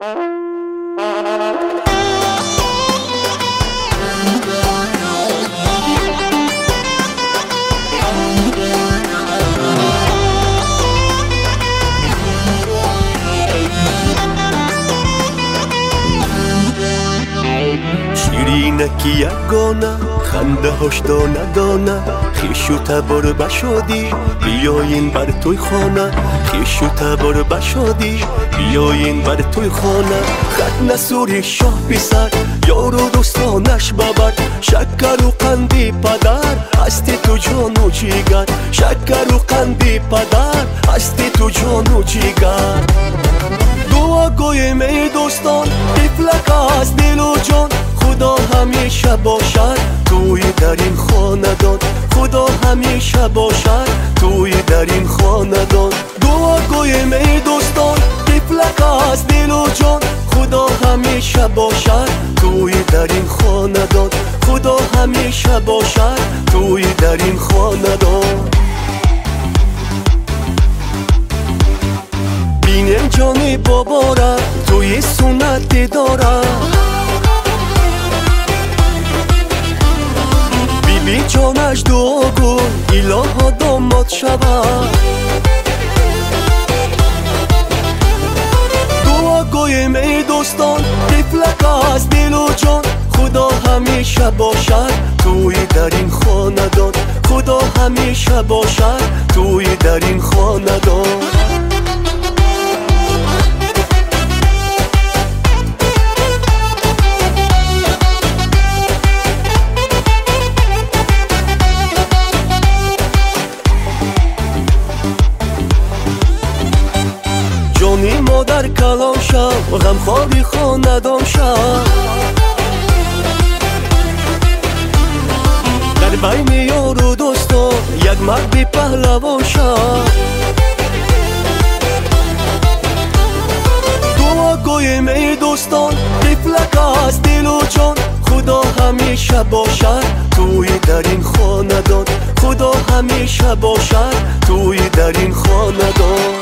شیرینکی یگانه خنده هاش دانه دانه خویش و تبار بشادی بیاین بر توی خانه خویش و تبار بشادی بیاین بر توی خانه خط نسوری شاه پسر یار و دوستانش ببر شکر و قندی پدر هستی تو جان و جیگر شکر و قندی پدر هستی تو جان و جیگر دعا گویم ای دوستان طفلک از دل و جان خدا همیشه باشد توی در این خاندان خدا همیشه باشد توی در این خاندان دعا گویم ای دوستان طفلک از دل و جان خدا همیشه باشد توی در این خاندان خدا همیشه باشد توی در این خاندان بینم جان بابا را توی سنت داره بی جانش دعا گو الها داماد شود دعا گویم ای دوستان طفلک از دل و جان خدا همیشه باشد توی در این خاندان خدا همیشه باشد توی در این خاندان جانی مادر کلام شد غمخواری خاندان شد در بین یار و دوستان یک مرد پهلوان شد دعا گویم ای دوستان طفلک از دل و جان خدا همیشه باشد توی در این خاندان خدا همیشه باشد توی در این خاندان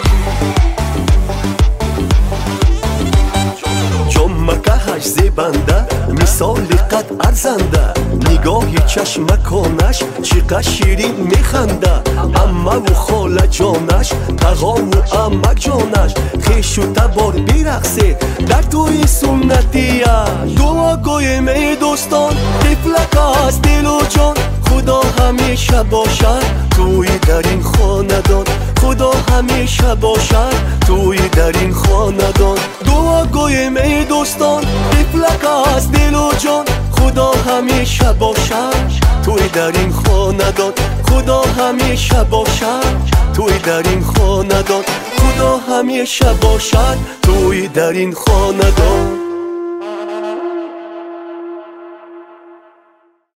مکهش زیبنده مثال قد ارزنده نگاه چشمکانش چقدر شیرین میخنده امه و خاله جانش تقا و امک جانش خویش و تبار بیرقصه در توی سنتیه دعا گویم ای دوستان طفلک از دل و جان خدا همیشه باشد توی در این خاندان خدا همیشه باشد توی در این خاندان دعا گویم ای دوستان طفلک از دل و جان خدا همیشه باشد توی در این خاندان خدا همیشه باشد توی در این خاندان خدا همیشه باشد توی در این خاندان